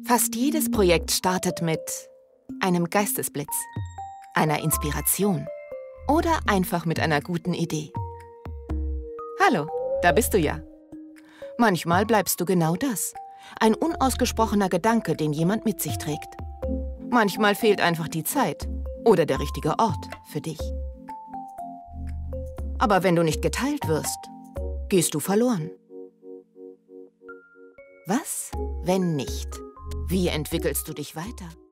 Fast jedes Projekt startet mit einem Geistesblitz, einer Inspiration oder einfach mit einer guten Idee. Hallo, da bist du ja. Manchmal bleibst du genau das. Ein unausgesprochener Gedanke, den jemand mit sich trägt. Manchmal fehlt einfach die Zeit oder der richtige Ort für dich. Aber wenn du nicht geteilt wirst, gehst du verloren. Was, wenn nicht? Wie entwickelst du dich weiter?